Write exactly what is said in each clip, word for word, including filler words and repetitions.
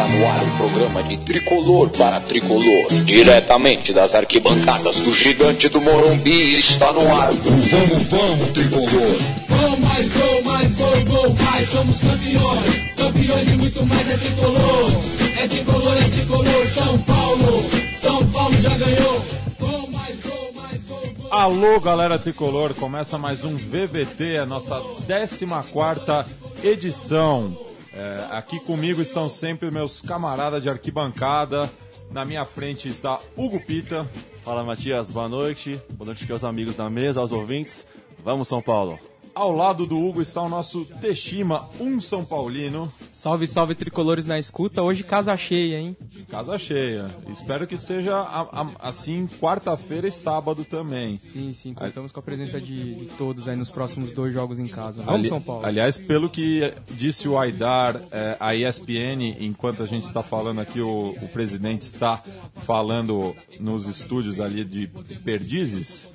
Está no ar um programa de tricolor para tricolor, diretamente das arquibancadas do gigante do Morumbi. Está no ar o Vamos, Vamos, Tricolor. Gol, mais gol, mais gol, gol, mais, somos campeões, campeões e muito mais é tricolor. É tricolor, é tricolor, São Paulo, São Paulo já ganhou. Gol, mais gol, mais gol, gol. Alô, galera tricolor, começa mais um V V T, a nossa décima quarta edição. É, aqui comigo estão sempre meus camaradas de arquibancada. Na minha frente está Hugo Pita. Fala, Matias, boa noite. Boa noite aos amigos da mesa, aos ouvintes. Vamos, São Paulo. Ao lado do Hugo está o nosso Teshima, um São Paulino. Salve, salve, tricolores na escuta. Hoje casa cheia, hein? Casa cheia. Espero que seja a, a, assim quarta-feira e sábado também. Sim, sim, contamos com a presença de, de todos aí nos próximos dois jogos em casa. Vamos, Ali, São Paulo. Aliás, pelo que disse o Aidar, é, a E S P N, enquanto a gente está falando aqui, o, o presidente está falando nos estúdios ali de Perdizes,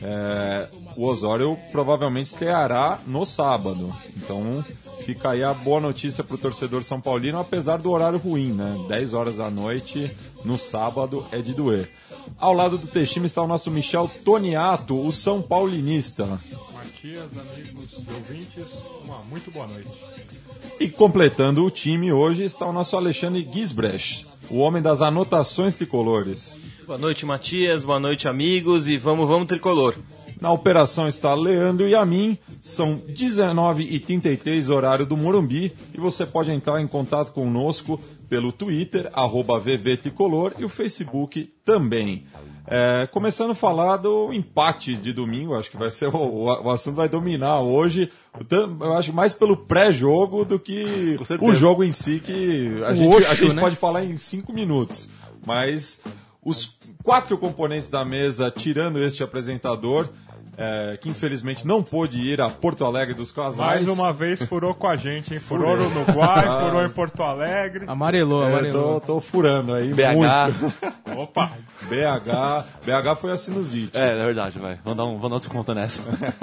é, o Osório provavelmente estreará no sábado. Então fica aí a boa notícia para o torcedor são paulino, apesar do horário ruim, né? dez horas da noite no sábado é de doer. Ao lado do Teshima está o nosso Michel Toniato, o São Paulinista. Matias, amigos e ouvintes, uma muito boa noite. E completando o time hoje está o nosso Alexandre Gisbrecht, o homem das anotações tricolores. Boa noite, Matias, boa noite, amigos, e vamos, vamos, tricolor. Na operação está Leandro e a mim, são dezenove e trinta e três horário do Morumbi, e você pode entrar em contato conosco pelo Twitter, arroba V V Tricolor, e o Facebook também. É, começando a falar do empate de domingo, acho que vai ser o, o, o assunto vai dominar hoje, eu acho mais pelo pré-jogo do que o jogo em si, que a gente, Oxo, a gente né? pode falar em cinco minutos, mas os quatro componentes da mesa, tirando este apresentador, É, que infelizmente não pôde ir a Porto Alegre dos Casais. Mais uma vez furou com a gente, hein? Furou no Uruguai, Ah. furou em Porto Alegre. Amarelou, É, amarelou. tô, tô furando aí. B H. Muito. Opa! B H. B H foi a sinusite. É, é verdade, vai. Vamos dar um, vamos dar um desconto nessa.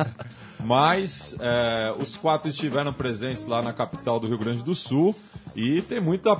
Mas é, os quatro estiveram presentes lá na capital do Rio Grande do Sul e tem muita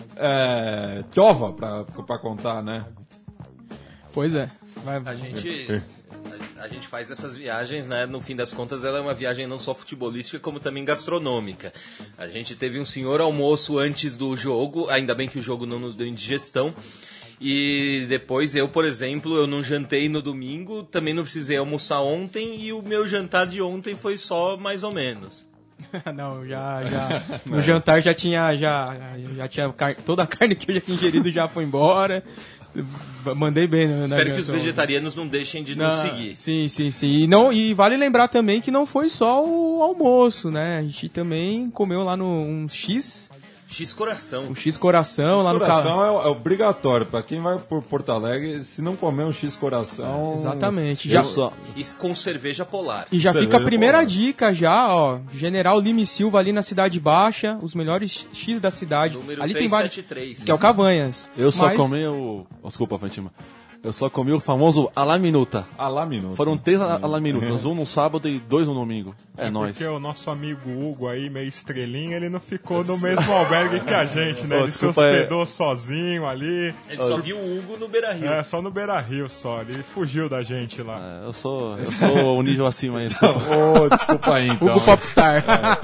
é, trova pra, pra contar, né? Pois é. Vai, A gente, a, a gente faz essas viagens, né? No fim das contas, ela é uma viagem não só futebolística, como também gastronômica. A gente teve um senhor almoço antes do jogo, ainda bem que o jogo não nos deu indigestão. E depois eu, por exemplo, eu não jantei no domingo, também não precisei almoçar ontem, e o meu jantar de ontem foi só mais ou menos. Não, já, já. No jantar já tinha, já, já tinha car... toda a carne que eu já tinha ingerido já foi embora. Mandei bem, né? Espero que os vegetarianos não deixem de nos seguir. Sim, sim, sim. E, não, e vale lembrar também que não foi só o almoço, né? A gente também comeu lá no um X. X coração. Um X coração lá no Coração é, é obrigatório. Pra quem vai por Porto Alegre, se não comer um X coração. Exatamente. Eu Já... só... E com cerveja polar. E já Cerveja fica a primeira polar. dica já, ó. General Lima e Silva ali na Cidade Baixa, os melhores X da cidade. Número ali tem vários. trezentos e setenta e três. Que é o Cavanhas. Eu só Mas- comi o... Oh, desculpa, Fantima. Eu só comi o famoso à la minuta. A lá minuto. Foram três à la minutas, um no sábado e dois no domingo. É, nóis. Porque o nosso amigo Hugo aí, meio estrelinha, ele não ficou no mesmo albergue que a gente, né? Ô, Ele se desculpa, é- hospedou sozinho ali. Ele só viu o Hugo no Beira-Rio. É, só no Beira-Rio só. Ele fugiu da gente lá. É, eu sou, eu sou o nível acima aí. desculpa. Ô, desculpa aí, então. Hugo Popstar.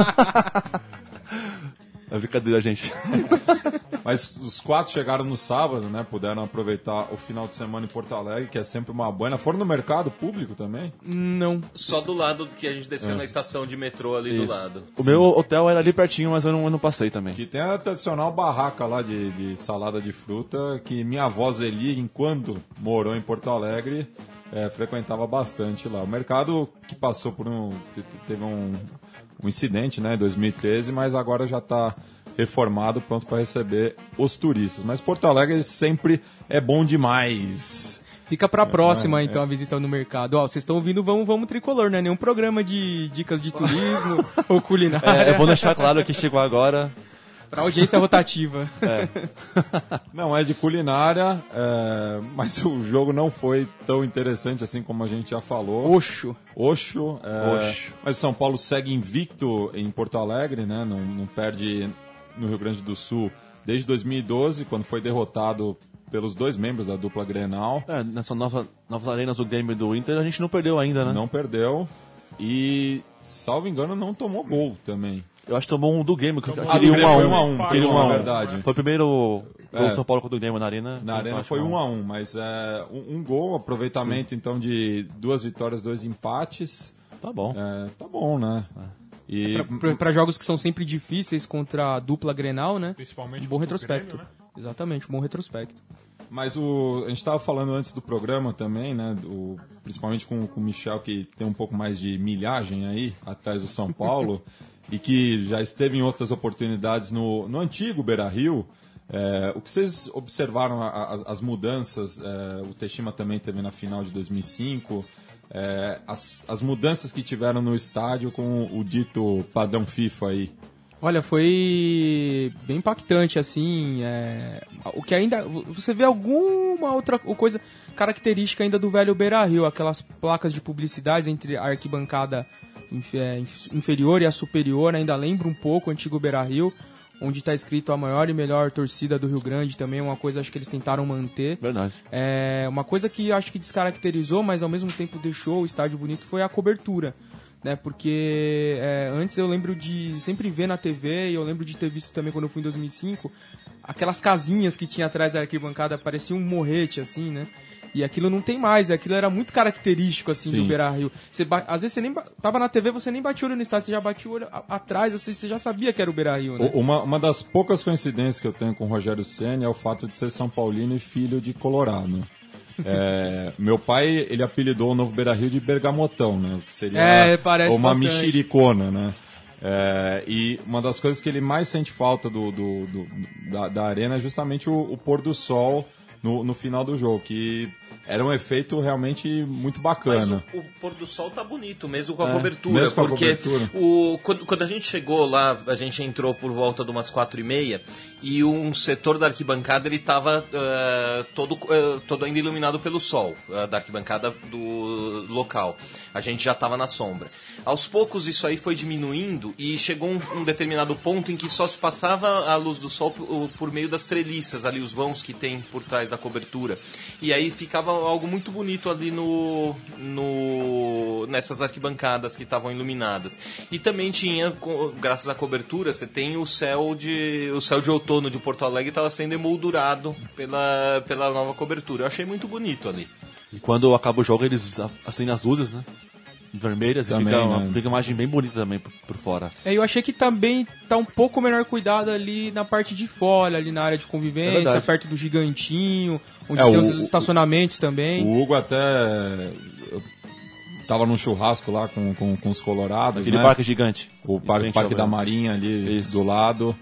É brincadeira, gente. Mas os quatro chegaram no sábado, né? Puderam aproveitar o final de semana em Porto Alegre, que é sempre uma boa. Foram no mercado público também? Não. Só do lado que a gente desceu na estação de metrô ali do Isso. lado. O meu hotel era ali pertinho, mas eu não, eu não passei também. Que tem a tradicional barraca lá de, de salada de fruta, que minha avó Zeli, enquanto morou em Porto Alegre, é, frequentava bastante lá. O mercado que passou por um... te- teve um, um incidente, né, em dois mil e treze, mas agora já está reformado, pronto para receber os turistas. Mas Porto Alegre sempre é bom demais. Fica pra próxima, é, então, a visita no mercado. Ó, vocês estão ouvindo Vamos Vamos Tricolor, né? Nenhum programa de dicas de turismo ou culinária. É, é bom deixar claro que chegou agora. Pra audiência rotativa. É. Não é de culinária, é, mas o jogo não foi tão interessante assim como a gente já falou. Oxo. Oxo. É, Oxo. Mas São Paulo segue invicto em Porto Alegre, né? Não, não perde no Rio Grande do Sul desde dois mil e doze, quando foi derrotado pelos dois membros da dupla Grenal. É, nessas nova, novas arenas do Grêmio e do Inter, a gente não perdeu ainda, né? Não perdeu. E, salvo engano, não tomou gol também. Eu acho que tomou um do Grêmio, que Tomou aquele um a um, um a um. foi um a um, Aquele um a um. é verdade. Foi o primeiro gol É. do São Paulo contra o Grêmio na Arena. Na Arena foi um a um, mas é, um, um gol, aproveitamento então de duas vitórias, dois empates. Tá bom. É, tá bom, né? E, Para jogos que são sempre difíceis contra a dupla Grenal, né? Principalmente Um bom contra o retrospecto. Grêmio, né? Exatamente, um bom retrospecto. Mas o, a gente estava falando antes do programa também, né? Do, principalmente com, com o Michel, que tem um pouco mais de milhagem aí, atrás do São Paulo, e que já esteve em outras oportunidades no, no antigo Beira-Rio. É, o que vocês observaram, a, a, as mudanças, é, o Teshima também teve na final de dois mil e cinco, é, as, as mudanças que tiveram no estádio com o dito padrão FIFA aí. Olha, foi bem impactante, assim, é... o que ainda, você vê alguma outra coisa característica ainda do velho Beira-Rio, aquelas placas de publicidade entre a arquibancada inferior e a superior, ainda lembra um pouco o antigo Beira-Rio, onde está escrito a maior e melhor torcida do Rio Grande, também uma coisa acho que eles tentaram manter. Verdade. É, uma coisa que acho que descaracterizou, mas ao mesmo tempo deixou o estádio bonito, foi a cobertura. Né, porque é, antes eu lembro de sempre ver na T V, e eu lembro de ter visto também quando eu fui em dois mil e cinco, aquelas casinhas que tinha atrás da arquibancada, parecia um morrete, assim, né? E aquilo não tem mais, aquilo era muito característico, assim, Sim. do Beira-Rio. Você ba- Às vezes você nem ba- tava na T V, você nem batia o olho no estádio, você já batia o olho a- atrás, assim, você já sabia que era o Beira-Rio, né? O- Uma, uma das poucas coincidências que eu tenho com o Rogério Ceni é o fato de ser São Paulino e filho de Colorado. É, meu pai, ele apelidou o novo Beira-Rio de Bergamotão, né? Que seria É, parece uma bastante. mexericona, né? É, e uma das coisas que ele mais sente falta do, do- do- da, da arena é justamente o, o pôr do sol no, no final do jogo, que era um efeito realmente muito Mas bacana. o, o pôr do sol tá bonito, mesmo com a É, cobertura. mesmo com a porque cobertura. O, quando, quando a gente chegou lá, a gente entrou por volta de umas quatro e meia e um setor da arquibancada ele estava uh, todo, uh, todo ainda iluminado pelo sol, uh, da arquibancada do local. A gente já estava na sombra. Aos poucos isso aí foi diminuindo e chegou um, um determinado ponto em que só se passava a luz do sol por, por meio das treliças, ali os vãos que tem por trás da cobertura. E aí ficava algo muito bonito ali no, no nessas arquibancadas que estavam iluminadas. E também tinha, graças à cobertura, você tem o céu de o céu de outono de Porto Alegre estava sendo emoldurado pela, pela nova cobertura. Eu achei muito bonito ali. E quando acaba o jogo, eles acendem as luzes, né? Vermelhas, Também, e fica, uma, né? fica uma imagem bem bonita também por, por fora. É, eu achei que também tá um pouco melhor cuidado ali na parte de fora, ali na área de É convivência, verdade. perto do Gigantinho, onde É, tem o- os estacionamentos também. O Hugo até eu tava num churrasco lá com, com, com os colorados, Aquele né? parque gigante. O Em Parque, frente Parque ao da Breno. Marinha ali Isso. do lado.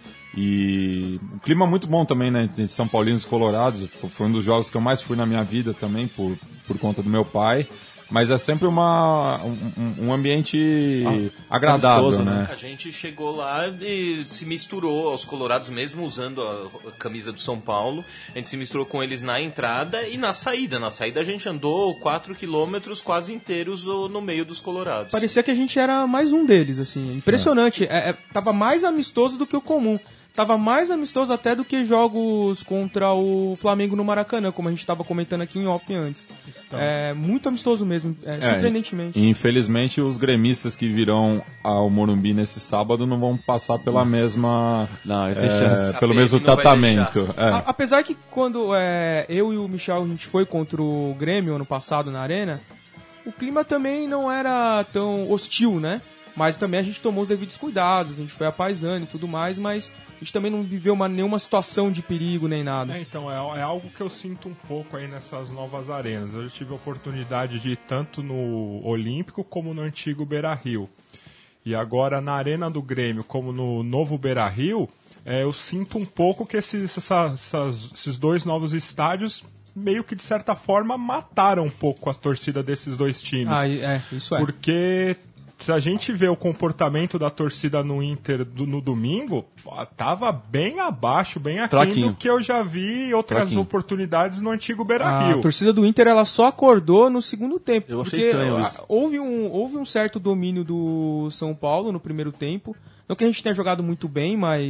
E o clima muito bom também, né? Entre São Paulinos e Colorados. Foi- Foi um dos jogos que eu mais fui na minha vida também, por, por conta do meu pai. Mas é sempre uma, um, um- um ambiente agradável, amistoso, né? A gente chegou lá e se misturou aos colorados, mesmo usando a a camisa do São Paulo. A gente se misturou com eles na entrada e na saída. Na saída a gente andou quatro quilômetros quase inteiros o- no meio dos colorados. Parecia que a gente era mais um deles, assim. Impressionante. É, é, tava mais amistoso do que o comum. Tava mais amistoso até do que jogos contra o Flamengo no Maracanã, como a gente tava comentando aqui em off antes. É muito amistoso mesmo, é, É, surpreendentemente. E, infelizmente, os gremistas que virão ao Morumbi nesse sábado não vão passar pela mesma. Não, esse é, tem chance. pelo A mesmo P F não vai tratamento. É. A- apesar que quando é, eu e o Michel a gente foi contra o Grêmio ano passado na Arena, o clima também não era tão hostil, né? Mas também a gente tomou os devidos cuidados, a gente foi apaisando e tudo mais, mas a gente também não viveu uma, nenhuma situação de perigo nem nada. É, então, é, é algo que eu sinto um pouco aí nessas novas arenas. Eu já tive a oportunidade de ir tanto no Olímpico como no antigo Beira-Rio. E agora na Arena do Grêmio, como no novo Beira-Rio, é, eu sinto um pouco que esses, essa- essas- esses dois novos estádios meio que, de certa forma, mataram um pouco a torcida desses dois times. Ah, é, isso é. Porque se a gente vê o comportamento da torcida no Inter do- no domingo, pô, tava bem abaixo, bem aquém Fraquinho. do que eu já vi em outras Fraquinho. oportunidades no antigo A Beira-Rio. torcida do Inter ela só acordou no segundo tempo. Eu achei porque estranho a- isso. Houve um, houve um certo domínio do São Paulo no primeiro tempo. Não que a gente tenha jogado muito bem, mas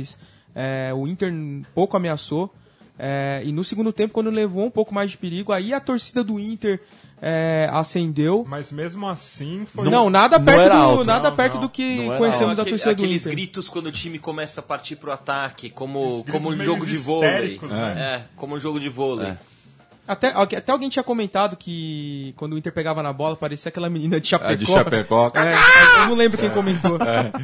É, o Inter pouco ameaçou. É, e no segundo tempo, quando levou um pouco mais de perigo, aí a torcida do Inter é, acendeu. Mas mesmo assim foi... Não, nada não perto, era do, alto. nada Não, perto não. do que Não era conhecemos da Aquele- torcida do aqueles Inter. gritos quando o time começa a partir pro ataque, como, Gritos como um meio jogo de vôlei. histéricos, né? É, como um jogo de vôlei. É. Até, até alguém tinha comentado que quando o Inter pegava na bola, parecia aquela menina de Chapecó. É, de Chapecó. É, eu não lembro quem comentou.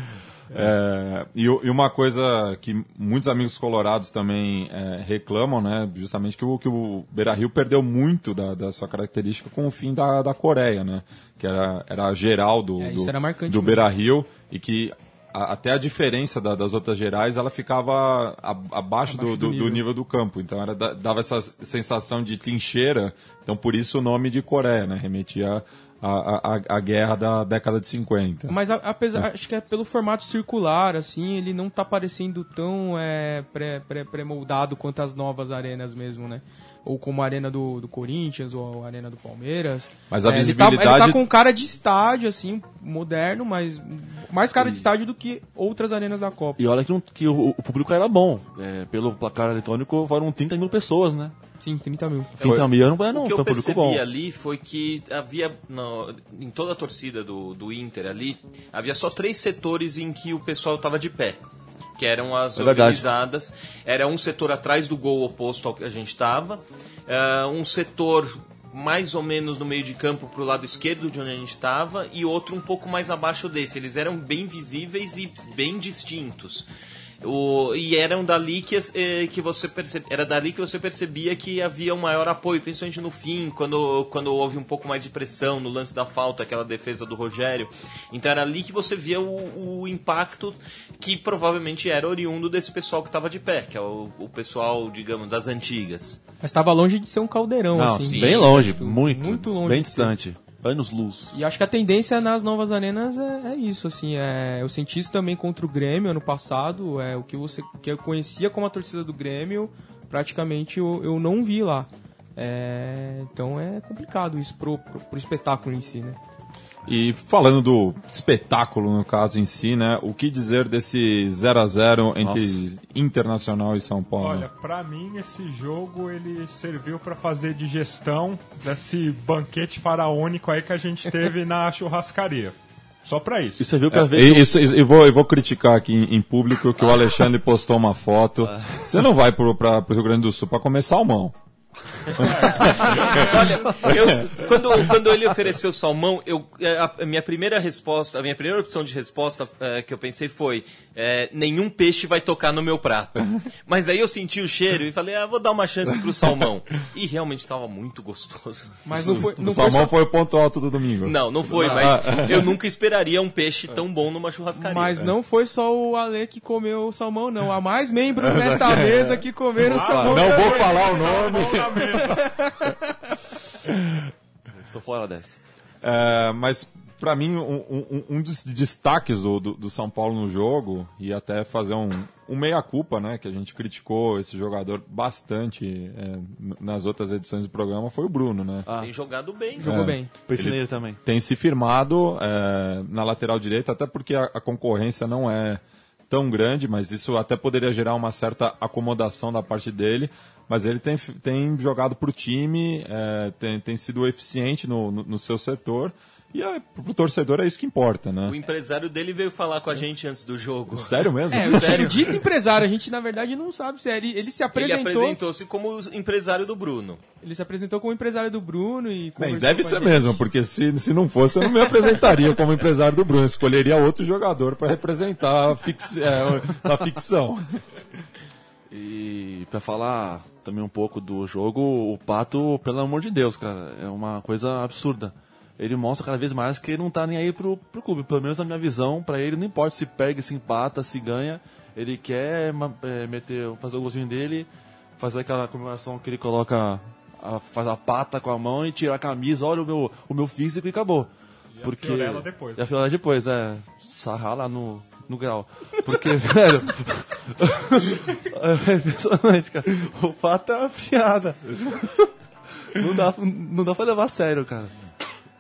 É, e, o- e uma coisa que muitos amigos colorados também é, reclamam, né? Justamente que o, que o Beira-Rio perdeu muito da, da sua característica com o fim da, da Coreia, né? Que era, era a geral do, É, isso do, era marcante do mesmo. Beira-Rio e que a- até a diferença da- das outras gerais ela ficava a- abaixo, do, do do- do nível. nível do campo. Então era, da- dava essa sensação de trincheira. Então por isso o nome de Coreia, né? Remetia à a, a, guerra da década de cinquenta. Mas a- apesar, acho que é pelo formato circular, assim, ele não tá parecendo tão é, pré- pré- pré-moldado quanto as novas arenas mesmo, né? Ou como a arena do, do Corinthians, ou a arena do Palmeiras. Mas a É, ele tá- visibilidade- Ele tá, com cara de estádio, assim, moderno, mas mais cara de estádio do que outras arenas da Copa. E olha que, não- que o, o público era bom. É, pelo placar eletrônico foram trinta mil pessoas, né? Sim, trinta mil. trinta mil não, não O que foi eu um público percebi bom. ali foi que havia, no- em toda a torcida do, do Inter ali, havia só três setores em que o pessoal estava de pé. Que eram as É verdade. organizadas. Era um setor atrás do gol oposto ao que a gente estava. um setor mais ou menos no meio de campo para o lado esquerdo de onde a gente estava. E outro um pouco mais abaixo desse. Eles eram bem visíveis e bem distintos. O, e eram dali que, eh, que você percebe, era dali que você percebia que havia um maior apoio, principalmente no fim, quando, quando houve um pouco mais de pressão no lance da falta, aquela defesa do Rogério. Então era ali que você via o, o impacto que provavelmente era oriundo desse pessoal que estava de pé, que é o, o pessoal, digamos, das antigas. Mas estava longe de ser um caldeirão, Não, assim. bem longe, muito, muito longe bem de ser. distante. Anos luz. E acho que a tendência nas novas arenas é, é isso, assim, é, eu senti isso também contra o Grêmio ano passado, é, o que você que eu conhecia como a torcida do Grêmio, praticamente eu, eu não vi lá. É, então é complicado isso pro, pro, pro espetáculo em si, né? E falando do espetáculo, no caso em si, né? O que dizer desse zero a zero entre Internacional e São Paulo? Olha, pra mim esse jogo ele serviu pra fazer digestão desse banquete faraônico aí que a gente teve na churrascaria. Só pra isso. E você viu pra É, ver e- que isso, isso- eu, vou, eu vou criticar aqui em, em público que o Alexandre postou uma foto. Você não vai pro, pra, pro Rio Grande do Sul pra comer salmão. Olha, eu, quando, quando ele ofereceu salmão, eu, a, a minha primeira resposta, a minha primeira opção de resposta eh, que eu pensei foi: eh, nenhum peixe vai tocar no meu prato. Mas aí eu senti o cheiro e falei: ah, vou dar uma chance pro salmão. E realmente estava muito gostoso. Mas não foi, O não foi salmão só- foi o ponto alto do domingo. Não, não foi, mas eu nunca esperaria um peixe tão bom numa churrascaria. Mas não foi só o Ale que comeu o salmão, não. Há mais membros nesta mesa que comeram salmão. Não vou também. falar o nome. estou fora dessa. É, mas pra mim um, um- um dos destaques do, do, do São Paulo no jogo, e até fazer um, um meia-culpa, né, que a gente criticou esse jogador bastante é, n- nas outras edições do programa, foi o Bruno, né? Tem jogado bem. Jogou É. bem. Pensei nele também. Tem se firmado é, na lateral direita, até porque a, a concorrência não é tão grande, mas isso até poderia gerar uma certa acomodação da parte dele. Mas ele tem, tem jogado para o time, é, tem, tem sido eficiente no, no, no seu setor. E é, pro torcedor é isso que importa, O né? empresário dele veio falar com a gente antes do jogo. Sério mesmo? É, o dito empresário, a gente na verdade não sabe se é. Ele, ele se Ele apresentou. apresentou-se como o empresário do Bruno. Ele se apresentou como empresário do Bruno e Bem, conversou deve com a ser gente. mesmo, porque se, se não fosse, eu não me apresentaria como empresário do Bruno. Eu escolheria outro jogador para representar a, fix, é, a ficção. E pra falar também um pouco do jogo, o Pato, pelo amor de Deus, cara, é uma coisa absurda. Ele mostra cada vez mais que ele não tá nem aí pro, pro clube. Pelo menos na minha visão, pra ele não importa se perde, se empata, se ganha. Ele quer ma- é, meter, fazer o golzinho dele, fazer aquela comemoração que ele coloca, a, faz a pata com a mão e tirar a camisa, olha o meu, o meu físico e acabou. E a Porque, Fiorella depois. E a Fiorella depois, é. Sarrar lá no, no grau. Porque, velho. É impressionante, cara. O Pato é uma piada. Não dá, não dá pra levar a sério, cara.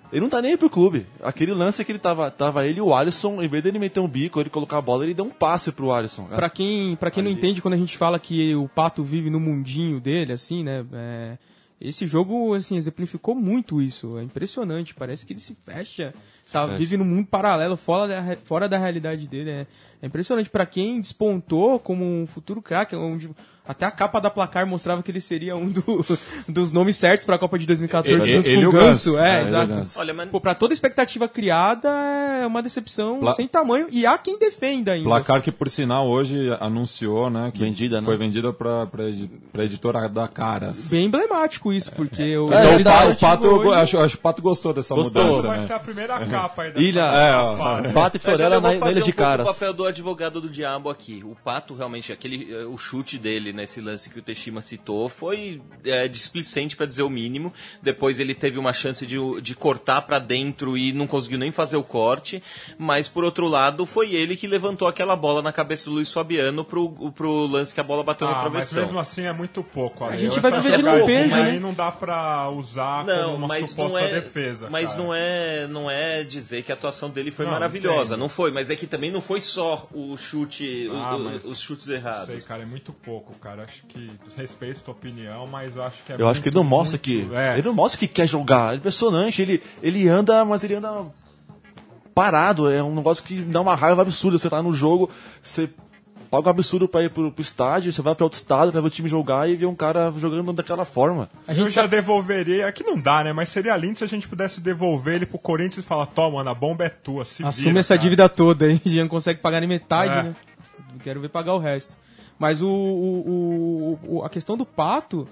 Ele não tá nem aí pro clube. Aquele lance que ele tava, tava ele e o Alisson, em vez dele meter um bico, ele colocar a bola, ele deu um passe pro Alisson. Cara. Pra quem, pra quem não entende, quando a gente fala que o Pato vive no mundinho dele, assim, né? É, esse jogo, assim, exemplificou muito isso. É impressionante. Parece que ele se fecha, tá, fecha. vive num mundo paralelo, fora da, fora da realidade dele. É, é impressionante. Pra quem despontou como um futuro craque, onde até a capa da Placar mostrava que ele seria um do, dos nomes certos pra Copa de dois mil e catorze, Ele- junto ele com o e o Ganso. Ganso. É, É, ele e o exato. Ganso. Olha, mas Pô, pra toda expectativa criada, é uma decepção Pla- sem tamanho. E há quem defenda ainda. Placar que, por sinal, hoje anunciou, né, que Vendida, foi né? vendida pra, pra, edi- pra editora da Caras. Bem emblemático isso, porque o Então, o eles Pato, o artigam Pato, eu hoje- acho, acho que o Pato gostou dessa Gostou. mudança, Vai né? ser a primeira capa aí dessa Ilha, É, ó. fase. Pato e Mas eu Florela vou na, na fazer Ilha um de pouco Caras. o papel do advogado do diabo aqui. O Pato, realmente, aquele, eh, o chute dele nesse lance que o Teshima citou foi é, displicente, pra dizer o mínimo. Depois ele teve uma chance de, de cortar pra dentro e não conseguiu nem fazer o corte. Mas, por outro lado, foi ele que levantou aquela bola na cabeça do Luiz Fabiano pro, pro lance que a bola bateu no Ah, mas travessão. mesmo assim é muito pouco. Ale. A gente Essa vai viver de jogadinha lampejo, aí né? não dá pra usar como Não, uma mas suposta não é, defesa. mas cara. não é, não é dizer que a atuação dele foi Não, maravilhosa, entendo. não foi, mas é que também não foi só o chute, Ah, o- o- mas os chutes Não errados. sei, cara, é muito pouco, cara. Acho que respeito a tua opinião, mas eu acho que é Eu muito, acho que ele não mostra muito- que. É. Ele não mostra que quer jogar. É impressionante. Ele, ele anda, mas ele anda parado. É um negócio que dá uma raiva absurda. Você tá no jogo, você paga um absurdo pra ir pro, pro estádio, você vai pra outro estado pra ver o time jogar e ver um cara jogando daquela forma. A Eu gente já sabe- devolveria, aqui não dá, né? Mas seria lindo se a gente pudesse devolver ele pro Corinthians e falar, toma, mano, a bomba é tua, se Assume vira, essa cara." dívida toda aí, já não consegue pagar nem metade, É. né? Quero ver pagar o resto. Mas o, o- o- o- a questão do Pato,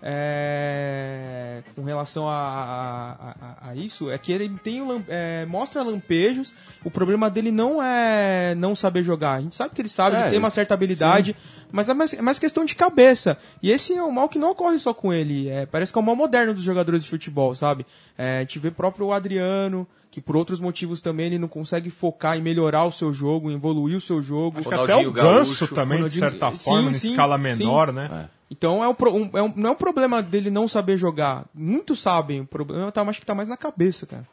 é, com relação a, a- a- a isso, é que ele tem um lam- é, mostra lampejos. O problema dele não é não saber jogar. A gente sabe que ele sabe, É, ele tem uma certa habilidade, mas é mais, é mais questão de cabeça. E esse é um mal que não ocorre só com ele. É, parece que é o mal moderno dos jogadores de futebol, sabe? É, a gente vê próprio o Adriano, que por outros motivos também ele não consegue focar em melhorar o seu jogo, em evoluir o seu jogo. Acho que até Ronaldinho o Ganso Gaúcho, também, de Ronaldinho- certa sim, forma, em sim, escala sim. menor, né? Então é um, pro- um- é um- não é um problema dele não saber jogar. Muitos sabem. O problema tá, acho que tá mais na cabeça, cara.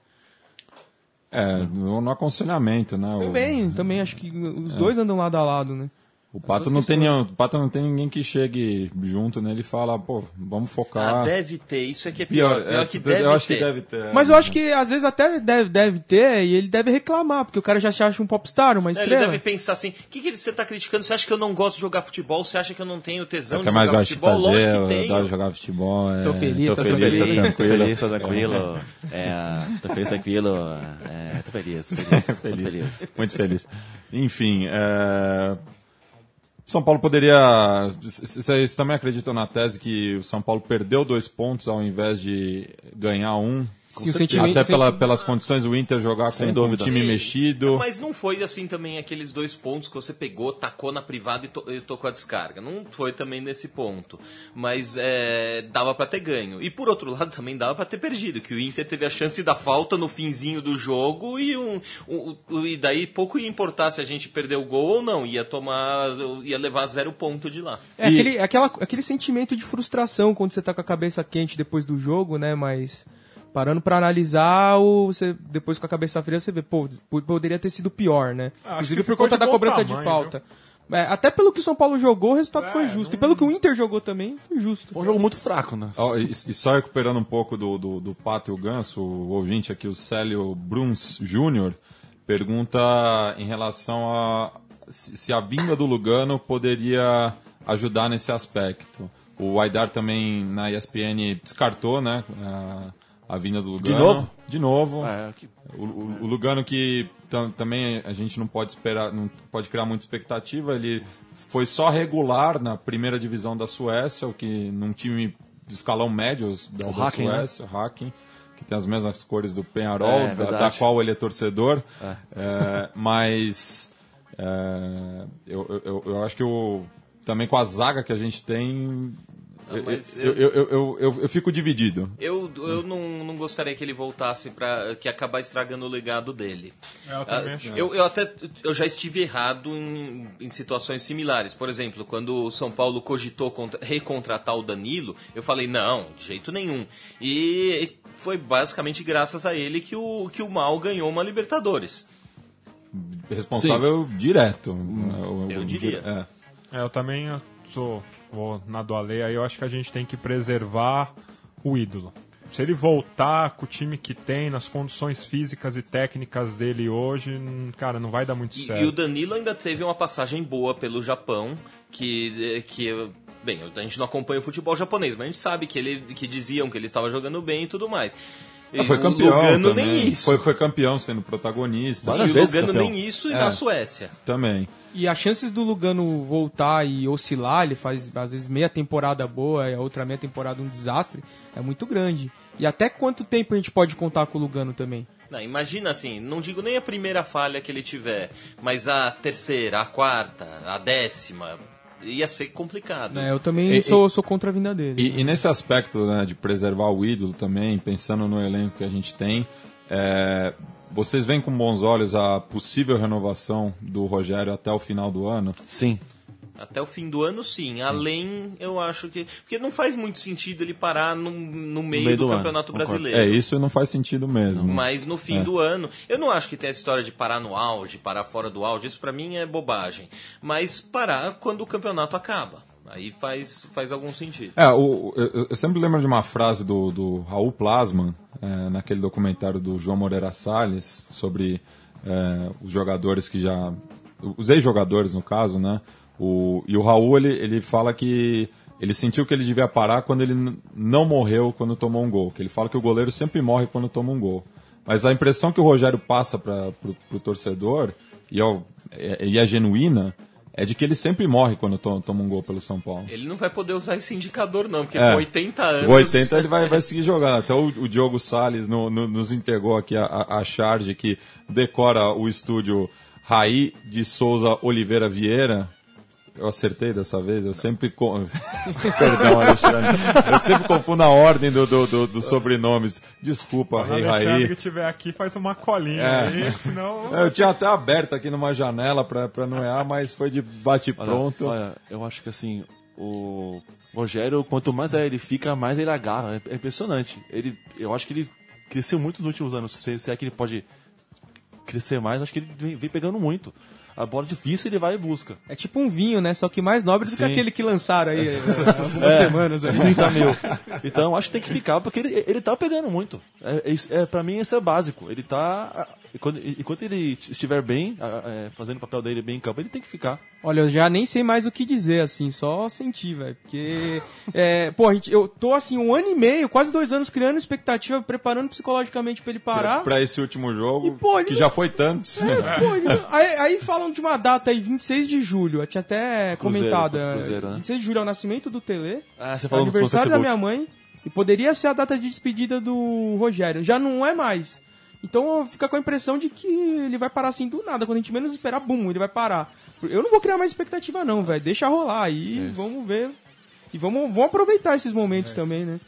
É, no, no aconselhamento, né? O- Também, também acho que os dois andam lado a lado, né? O Pato Duas não, tem questões. nenhum, o Pato não tem ninguém que chegue junto nele e fala, pô, vamos focar. Ah, deve ter, isso aqui é pior. Pior, Pior é, que eu deve acho ter. que deve ter. Mas eu acho que às vezes até deve, deve ter e ele deve reclamar, porque o cara já se acha um popstar, uma É, ele estrela. deve pensar assim, o que, que você tá criticando? Você acha que eu não gosto de jogar futebol? Você acha que eu não tenho É tesão o de que eu mais jogar gosto de futebol? fazer, Lógico que eu tenho. adoro jogar futebol. É, Tô feliz, tô tô feliz, feliz, tô Tô tranquilo. feliz, tô tranquilo. É, tô feliz, tranquilo. É, tô feliz, feliz, tô Feliz. feliz. Muito feliz. Enfim, é... São Paulo poderia... c- Vocês também acreditam na tese que o São Paulo perdeu dois pontos ao invés de ganhar um? Se o sentimento- Até pela- senti- pelas condições do Inter jogar com, com um dúvida. time Sim, mexido. Mas não foi assim também aqueles dois pontos que você pegou, tacou na privada e, to e tocou a descarga. Não foi também nesse ponto. Mas é, dava pra ter ganho. E por outro lado também dava pra ter perdido, que o Inter teve a chance da falta no finzinho do jogo e, um, um, um- e daí pouco ia importar se a gente perdeu o gol ou não. Ia tomar, ia levar zero ponto de lá. É E- aquele, aquela, aquele sentimento de frustração quando você tá com a cabeça quente depois do jogo, né? Mas parando pra analisar, o, você, depois com a cabeça fria, você vê, pô, p- poderia ter sido pior, né? Acho Inclusive que por ficou conta de da bom cobrança tamanho, de falta. É, até pelo que o São Paulo jogou, o resultado É, foi justo. não- E pelo que o Inter jogou também, foi justo. Foi um jogo muito fraco, né? Ó, e, e só recuperando um pouco do, do, do Pato e o Ganso, o ouvinte aqui, o Célio Bruns Júnior, pergunta em relação a se, se a vinda do Lugano poderia ajudar nesse aspecto. O Aidar também na E S P N descartou, né, a, a vinda do Lugano. novo? De novo. É, que- O, o- o Lugano que tam- também a gente não pode esperar, não pode criar muita expectativa, ele foi só regular na primeira divisão da Suécia, o que num time de escalão médio da, O da Häcken, né? Suécia, Häcken, que tem as mesmas cores do Penharol, É, da, verdade. da qual ele é torcedor, É, mas é, eu, eu- eu, eu acho que o, também com a zaga que a gente tem, eu, mas eu, eu, eu, eu, eu- eu fico dividido. Eu, eu não, não gostaria que ele voltasse para que acabar estragando o legado dele. É, eu também Ah, acho. eu, eu até eu já estive errado em, em situações similares. Por exemplo, quando o São Paulo cogitou contra- recontratar o Danilo, eu falei, não, de jeito nenhum. E foi basicamente graças a ele que o, que o Mal ganhou uma Libertadores. Responsável Sim. direto. Eu, eu diria. É. É, eu também sou, vou na do Ale, aí eu acho que a gente tem que preservar o ídolo. Se ele voltar com o time que tem, nas condições físicas e técnicas dele hoje, cara, não vai dar muito e, certo. E o Danilo ainda teve uma passagem boa pelo Japão, que... que bem, a gente não acompanha o futebol japonês, mas a gente sabe que, ele, que diziam que ele estava jogando bem e tudo mais. Ah, foi campeão o Lugano também. nem isso. Foi, foi campeão sendo protagonista. E o Lugano campeão. nem isso e é, na Suécia. Também. E as chances do Lugano voltar e oscilar, ele faz às vezes meia temporada boa e a outra meia temporada um desastre, é muito grande. E até quanto tempo a gente pode contar com o Lugano também? Não, imagina assim, não digo nem a primeira falha que ele tiver, mas a terceira, a quarta, a décima... ia ser complicado. É, eu também e, sou, sou contra a vinda dele. E, e nesse aspecto, né, de preservar o ídolo também, pensando no elenco que a gente tem, é, vocês veem com bons olhos a possível renovação do Rogério até o final do ano? Sim. Até o fim do ano, sim. sim. Além, eu acho que... Porque não faz muito sentido ele parar no, no, meio, no meio do, do Campeonato Brasileiro. É, isso não faz sentido mesmo. Mas no fim é. do ano... Eu não acho que tem essa história de parar no auge, parar fora do auge. Isso pra mim é bobagem. Mas parar quando o campeonato acaba. Aí faz, faz algum sentido. É, o, eu, eu sempre lembro de uma frase do, do Raul Plasman, é, naquele documentário do João Moreira Salles, sobre é, os jogadores que já... Os ex-jogadores, no caso, né? O, e o Raul, ele, ele fala que ele sentiu que ele devia parar quando ele n- não morreu quando tomou um gol. Que ele fala que o goleiro sempre morre quando toma um gol. Mas a impressão que o Rogério passa para o torcedor, e é, é, e é genuína, é de que ele sempre morre quando to- toma um gol pelo São Paulo. Ele não vai poder usar esse indicador não, porque é, com oitenta anos... Com oitenta ele vai, vai seguir jogando. Até o, o Diogo Salles no, no, nos entregou aqui a, a, a charge que decora o estúdio Raí de Souza Oliveira Vieira. Eu acertei dessa vez, eu sempre... Co... Perdão, Alexandre. Eu sempre confundo a ordem dos do, do, do sobrenomes. Desculpa, Rei Raí. Se o Alexandre estiver aqui, faz uma colinha é. aí, senão... Eu tinha até aberto aqui numa janela pra, pra não errar, mas foi de bate-pronto. Olha, olha, eu acho que assim, o Rogério, quanto mais ele fica, mais ele agarra. É impressionante. Ele, eu acho que ele cresceu muito nos últimos anos. Se, se é que ele pode crescer mais, acho que ele vem, vem pegando muito. A bola difícil ele vai e busca. É tipo um vinho, né? Só que mais nobre do Sim. que aquele que lançaram aí algumas é, semanas. Ali. trinta mil. Então acho que tem que ficar, porque ele, ele tá pegando muito. É, é, pra mim isso é básico. Ele tá... Enquanto, enquanto ele estiver bem, é, fazendo o papel dele bem em campo, ele tem que ficar. Olha, eu já nem sei mais o que dizer, assim, só sentir, velho. Porque, é, pô, a gente, eu tô, assim, um ano e meio, quase dois anos, criando expectativa, preparando psicologicamente pra ele parar. Pra, pra esse último jogo, e, pô, que não... já foi tantos. É, pô, ele... aí, aí falam de uma data aí, vinte e seis de julho, eu tinha até Cruzeiro, comentado. Cruzeiro, né? vinte e seis de julho é o nascimento do Tele, ah, você é o falou aniversário no da minha mãe, e poderia ser a data de despedida do Rogério. Já não é mais. Então fica com a impressão de que ele vai parar assim do nada. Quando a gente menos esperar, bum, ele vai parar. Eu não vou criar mais expectativa não, velho. Deixa rolar aí, é vamos ver. E vamos, vamos aproveitar esses momentos é também, né?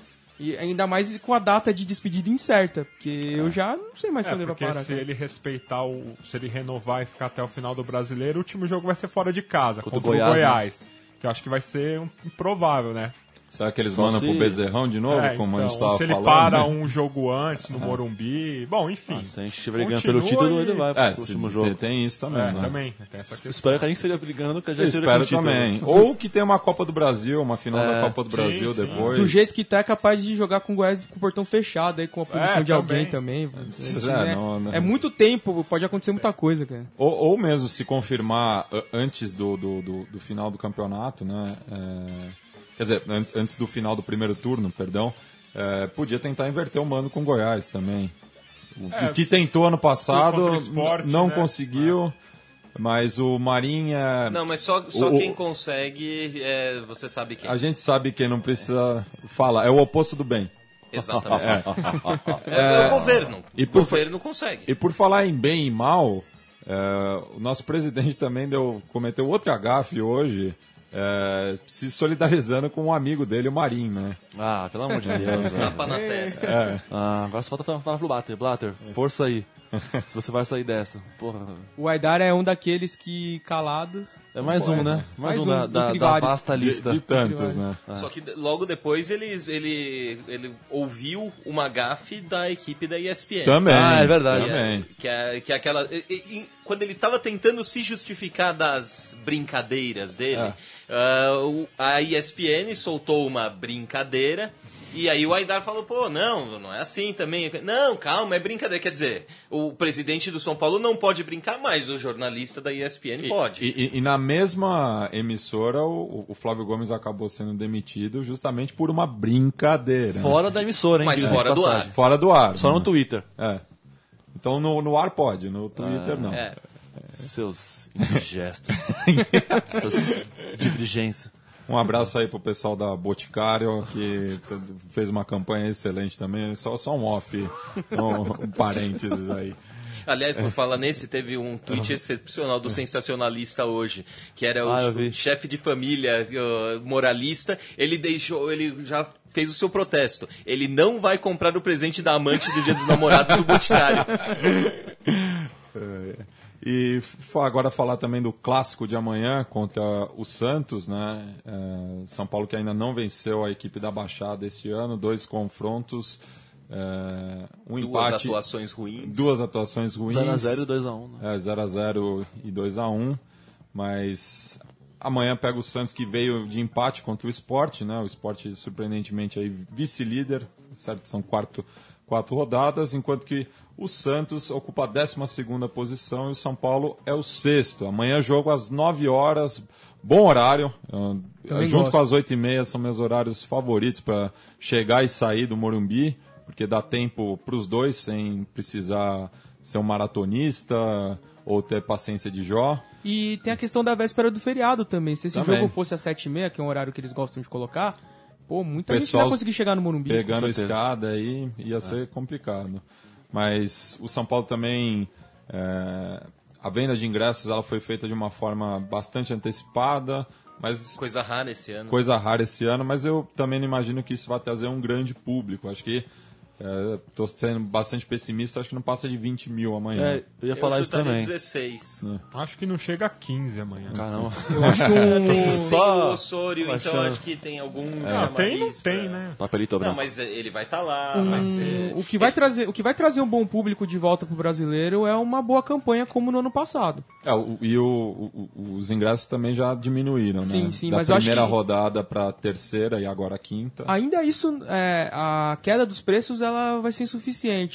E ainda mais com a data de despedida incerta, porque é. eu já não sei mais é, quando ele vai parar. Se cara. ele respeitar, o, se ele renovar e ficar até o final do Brasileiro, o último jogo vai ser fora de casa, contra, contra o Goiás. O Goiás né? Que eu acho que vai ser um, improvável, né? Será que eles Só mandam se... pro Bezerrão de novo, é, como então, a gente tava se ele falando? para né? um jogo antes no Morumbi... Bom, enfim. Ah, se a gente estiver brigando pelo título, e... ele vai pro é, último jogo. Tem isso também, é, né? também. Tem essa questão. Espero que a gente esteja brigando, que a gente Eu esteja espero com o título. também. Ou que tenha uma Copa do Brasil, uma final é, da Copa do Brasil sim, depois. Sim. Do jeito que tá, é capaz de jogar com o Goiás com o portão fechado, aí com a punição é, de alguém também. também. É, é, não, não. é muito tempo, pode acontecer muita coisa, cara. Ou, ou mesmo se confirmar antes do, do, do, do final do campeonato, né? É... Quer dizer, antes do final do primeiro turno, perdão, é, podia tentar inverter o mando com o Goiás também. O é, que tentou ano passado, esporte, não né? conseguiu, é. mas o Marinha... Não, mas só, só o, quem consegue, é, você sabe quem. A gente sabe quem não precisa falar, é o oposto do bem. Exatamente. É. É, é o governo. E por, o governo consegue. E por falar em bem e mal, é, o nosso presidente também deu, cometeu outro agafe hoje... É, se solidarizando com um amigo dele, o Marinho, né? Ah, pelo amor de Deus. Tapa na testa. É. Ah, agora só falta falar pro Blatter. Blatter, força aí. Se você vai sair dessa. Porra. O Aidar é um daqueles que, calados... É mais um, né? Mais, Mais um, um, da, da, entre da vários. vasta De, lista. de tantos, né? Só que logo depois ele, ele, ele ouviu uma gafe da equipe da E S P N. Também. Ah, é verdade. Que Também. é, que é, que é aquela. e- e- quando ele estava tentando se justificar das brincadeiras dele, É. ah, o- a E S P N soltou uma brincadeira. E aí o Aidar falou, pô, não, não é assim também. Não, calma, é brincadeira. Quer dizer, o presidente do São Paulo não pode brincar, mas o jornalista da E S P N pode. E, e- e na mesma emissora, o, o Flávio Gomes acabou sendo demitido justamente por uma brincadeira. Fora da emissora, hein? Mas diga de fora do passagem. ar. Fora do ar. Só né? no Twitter. É. Então no, no ar pode, no Twitter não. É. Seus indigestos. Essas divergências. Um abraço aí pro pessoal da Boticário, que t- fez uma campanha excelente também. Só, só um off, um, um parênteses aí. Aliás, por falar nesse, teve um tweet excepcional do sensacionalista hoje, que era o, Ah, eu vi. o chefe de família uh, moralista. Ele deixou, ele já fez o seu protesto. Ele não vai comprar o presente da amante do Dia dos Namorados do Boticário. E f- agora falar também do clássico de amanhã contra o Santos, né? É, São Paulo que ainda não venceu a equipe da Baixada esse ano, dois confrontos, é, um Duas empate, atuações ruins. duas atuações ruins. zero a zero e dois a um, né? É, zero a zero e dois a um, mas amanhã pega o Santos que veio de empate contra o Sport, né? O Sport surpreendentemente aí vice-líder, certo? São quatro, quatro rodadas, enquanto que o Santos ocupa a décima segunda posição e o São Paulo é o sexto. Amanhã jogo às nove horas, bom horário, uh, Também junto gosto. com as oito e meia são meus horários favoritos para chegar e sair do Morumbi, porque dá tempo para os dois sem precisar ser um maratonista ou ter paciência de Jó. E tem a questão da véspera do feriado também. Se esse Também. jogo fosse às sete e meia, que é um horário que eles gostam de colocar, pô, muita gente Pessoal não vai conseguir chegar no Morumbi. Pegando a certeza. escada aí ia ser complicado. Mas o São Paulo também, é, a venda de ingressos ela foi feita de uma forma bastante antecipada, mas Coisa rara esse ano. coisa rara esse ano, mas eu também não imagino que isso vai trazer um grande público. Acho que estou sendo bastante pessimista, acho que não passa de vinte mil amanhã. É, eu ia falar Eu isso chutaria também. dezesseis. Acho que não chega a quinze amanhã. Caramba. Eu acho que um... Tem Só o Osório, então achando. acho que tem algum Ah, tem não chamariz tem, pra- né? Papelito Não, branco. mas ele vai estar lá, vai ser... o que vai trazer, o que vai trazer um bom público de volta pro brasileiro é uma boa campanha como no ano passado. É, o- e o- o- os ingressos também já diminuíram, né? Sim, sim, da mas eu acho primeira que- rodada para a terceira e agora a quinta. Ainda isso, é, a queda dos preços ela vai ser insuficiente.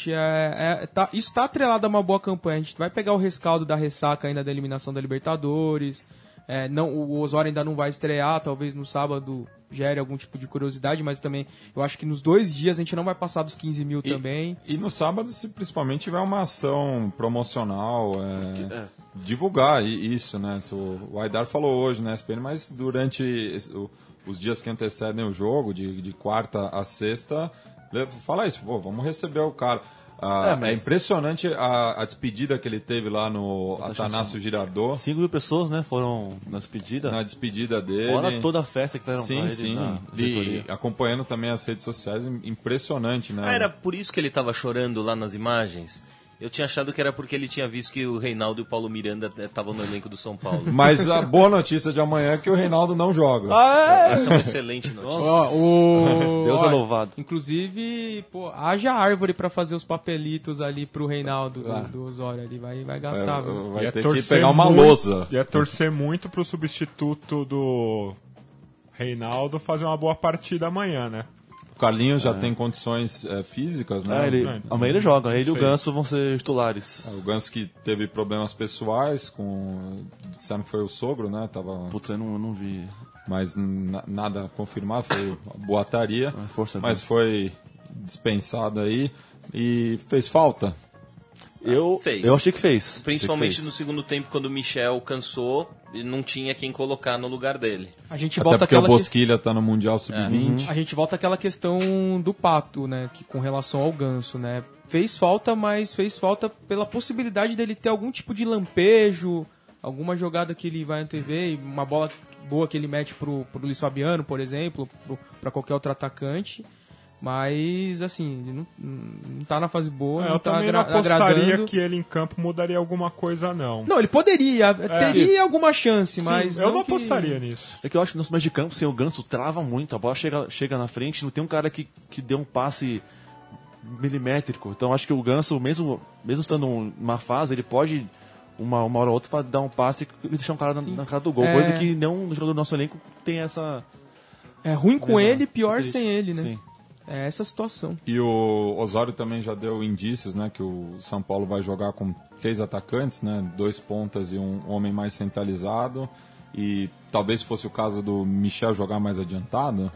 É, é, tá- isso está atrelado a uma boa campanha. A gente vai pegar o rescaldo da ressaca ainda da eliminação da Libertadores. É, não, o Osório ainda não vai estrear, talvez no sábado gere algum tipo de curiosidade, mas também eu acho que nos dois dias a gente não vai passar dos quinze mil E- também. E no sábado, se principalmente tiver uma ação promocional, é, é. divulgar i- isso, né? Se O, o Aidar falou hoje na S P N, mas durante esse- o- os dias que antecedem o jogo, de, de quarta a sexta, le- fala isso, pô, vamos receber o cara. Ah, É, é, mas- impressionante a, a despedida que ele teve lá no Atanásio Girardot, cinco mil pessoas, né, foram na despedida. na despedida dele. Fora toda a festa que fizeram pra Sim, ele sim. na E diretoria. acompanhando também as redes sociais, impressionante, né? Ah, era por isso que ele tava chorando lá nas imagens? Eu tinha achado que era porque ele tinha visto que o Reinaldo e o Paulo Miranda estavam no elenco do São Paulo. Mas a boa notícia de amanhã é que o Reinaldo não joga. Essa é uma excelente notícia. Ó, o... Deus é ó, louvado. Inclusive, pô, haja árvore pra fazer os papelitos ali pro Reinaldo Ah. do, do Osório ali. Vai, vai gastar, viu? Vai Ia ter que torcer pegar uma muito- lousa. Ia torcer muito pro substituto do Reinaldo fazer uma boa partida amanhã, né? O Carlinhos já tem condições é, físicas, né? Ah, ele, É. amanhã ele joga, ele e o Sei. Ganso vão ser titulares. O Ganso que teve problemas pessoais com... Disseram que foi o sogro, né? Tava... Putz, eu não, eu não vi. Mas na- nada confirmado, foi boataria. Ah, força mas Deus. foi dispensado aí e fez falta. Eu, Fez. eu achei que fez. Principalmente Achei que no fez. segundo tempo, quando o Michel cansou, e não tinha quem colocar no lugar dele. A gente Até volta porque o àquela que- Bosquilha tá no Mundial sub vinte. A gente volta àquela questão do Pato, né? Que com relação ao Ganso, né? Fez falta, mas fez falta pela possibilidade dele ter algum tipo de lampejo, alguma jogada que ele vai antever, e uma bola boa que ele mete pro, pro Luiz Fabiano, por exemplo, pro, pra qualquer outro atacante. Mas, assim, ele não, não tá na fase boa, É, não eu tá também agra não apostaria agradando. que ele em campo mudaria alguma coisa, não. Não, ele poderia, teria alguma chance, mas Sim, eu não que- apostaria nisso. É que eu acho que no meio de campo, assim, o Ganso trava muito, a bola chega, chega na frente, não tem um cara que, que dê um passe milimétrico. Então eu acho que o Ganso, mesmo, mesmo estando numa fase, ele pode, uma, uma hora ou outra, dar um passe e deixar um cara na, na cara do gol. É. Coisa que nenhum jogador do nosso elenco tem essa... É ruim com mesma ele, pior característica. sem ele, né? Sim. É essa a situação. E o Osório também já deu indícios, né, que o São Paulo vai jogar com três atacantes, né, dois pontas e um homem mais centralizado. E talvez fosse o caso do Michel jogar mais adiantado.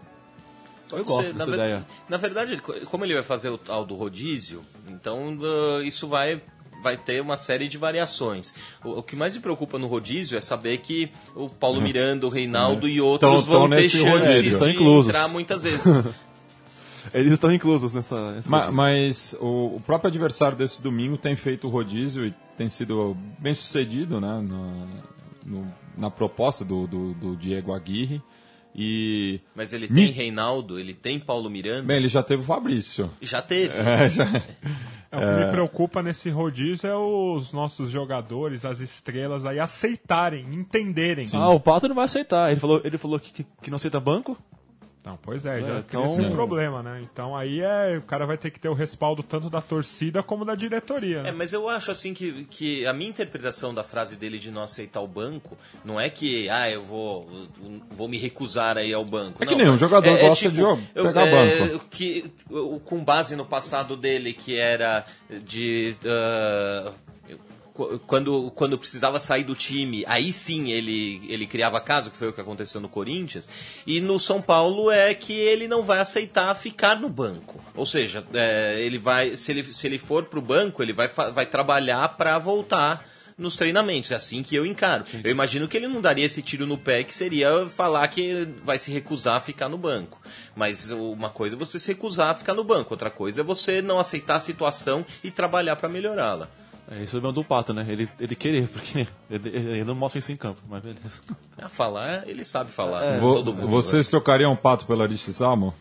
Eu Pode gosto ser, na dessa ver- ideia. Na verdade, ele- como ele vai fazer o tal do rodízio, então uh, isso vai, vai ter uma série de variações. O, o que mais me preocupa no rodízio é saber que o Paulo Miranda, o Reinaldo e outros Tão- tão vão ter nesse rodízio. chances Eles estão de inclusos. entrar muitas vezes. Eles estão inclusos nessa... nessa Ma- Mas o, o próprio adversário desse domingo tem feito o rodízio e tem sido bem sucedido, né, na, no- na proposta do, do, do Diego Aguirre. E, Mas ele Mi- tem Reinaldo, ele tem Paulo Miranda, bem, ele já teve o Fabrício. já teve. É, já- É, o que me preocupa nesse rodízio é os nossos jogadores, as estrelas aí, aceitarem, entenderem. Ah, o Pato não vai aceitar. Ele falou, ele falou que, que, que não aceita banco. Não, pois é, já É, cria então- esse problema, né? Então aí é, o cara vai ter que ter o respaldo tanto da torcida como da diretoria. Né? É, mas eu acho assim que, que a minha interpretação da frase dele de não aceitar o banco não é que, ah, eu vou, vou me recusar aí ao banco. É que Não, nenhum jogador gosta de jogar- eu- pegar é, banco. Que, eu- com base no passado dele, que era de... ah, qu- quando, quando precisava sair do time, aí sim ele, ele criava caso, que foi o que aconteceu no Corinthians. E no São Paulo é que ele não vai aceitar ficar no banco. Ou seja, é, ele vai, se, ele, se ele for pro banco, ele vai, fa- vai trabalhar para voltar nos treinamentos. É assim que eu encaro. Eu imagino que ele não daria esse tiro no pé, que seria falar que vai se recusar a ficar no banco. Mas uma coisa é você se recusar a ficar no banco, outra coisa é você não aceitar a situação e trabalhar para melhorá-la. É isso é o problema do Pato, né? Ele, ele querer, porque ele, ele não mostra isso em campo, mas beleza. A falar, ele sabe falar. É. Vo- Todo mundo. Vocês trocariam o Pato pelo Aristizábal?